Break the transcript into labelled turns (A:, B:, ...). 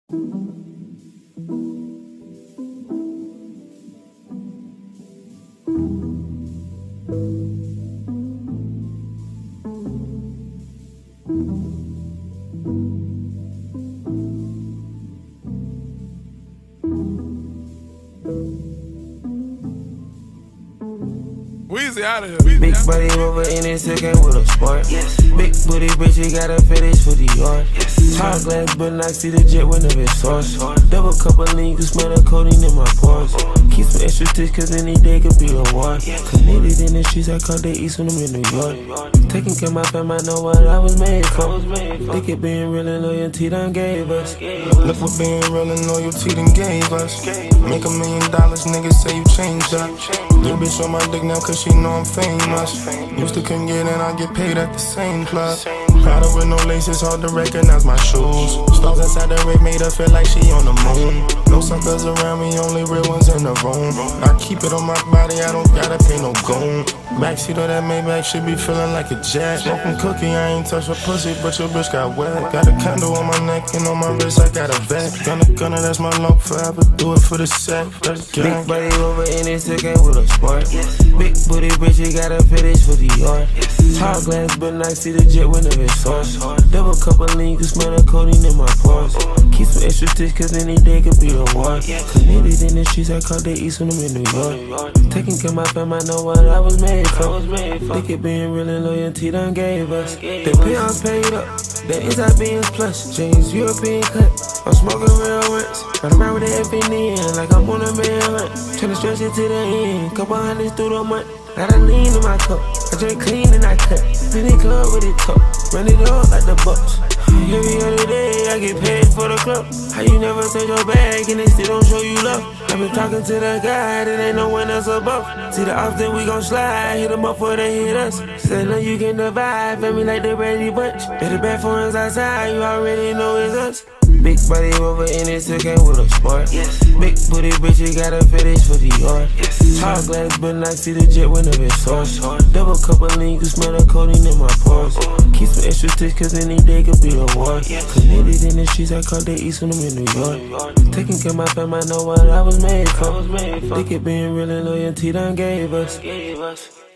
A: Weezy out of here.
B: Big body over in his came with a sport. Yes. Big booty bitch, he got a fetish for Dior. Yes. Tall glass, but I see the jet whenever it's source. Double cup of lean, you smell the codeine in my pores. Keep some extra sticks, cause any day could be a war. Committed in the streets, I caught the east when I'm in New York. Taking care of my fam, I know what I was made for. Think it being real and loyalty done gave us.
C: Look what being real and loyalty done gave us. Make $1 million, niggas say you changed up. Little bitch on my dick now cause she know I'm famous. Used to couldn't get in, I get paid at the same club. Prada with no laces, hard to recognize my shoes. Stars inside the rig made her feel like she on the moon. No suckers around me, only real ones in the room. I keep it on my body, I don't gotta pay no goon. Backseat of that Maybach should be feeling like a jet. Smoking cookie, I ain't touch her pussy, but your bitch got wet. Got a candle on my neck and on my wrist, I got a vet. Gunna, that's my luck forever, do it for the set.
B: Big body over in his came with a sport. Big booty bitch, he got a fetish for Dior. Tall glass, but I see the jet whenever it's source. Double cup of lean, you smell the codeine in my pores. Keep some extra sticks, cause any day could be a war. Committed in the streets, I caught the east when I'm in New York. Taking care of my fam, I know what I was made for. Think it being real and loyalty done gave us. The peons paid up, the inside beans plus. James European cut, I'm smoking real rents. Run around with the FNN like I'm on a man hunt. Tryna stretch it to the end, couple hundreds through the month. Got a lean in my cup, I drink clean and I cut. In the club with it tuck, run it up like the Bucks. Every other day I get paid for the club. How you never touch your bag and they still don't show you love? I've been talking to the guy, there ain't no one else above. See the ops, then we gon' slide, hit them up before they hit us. Say no, you can divide, feel me like the Brady Bunch. Better bad phones outside, you already know it's us. Big body over in his came with a sport. Big booty bitch, he got a fetish for Dior. Tall glass, but I see the jet whenever it's source. Double cup of lean, you smell the codeine in my pores. Keep some extra sticks, cause any day could be a war. Committed in the streets, I caught the east when I'm in New York. Taking care of my fam, I know what I was made for. Think it being real and loyalty done gave us.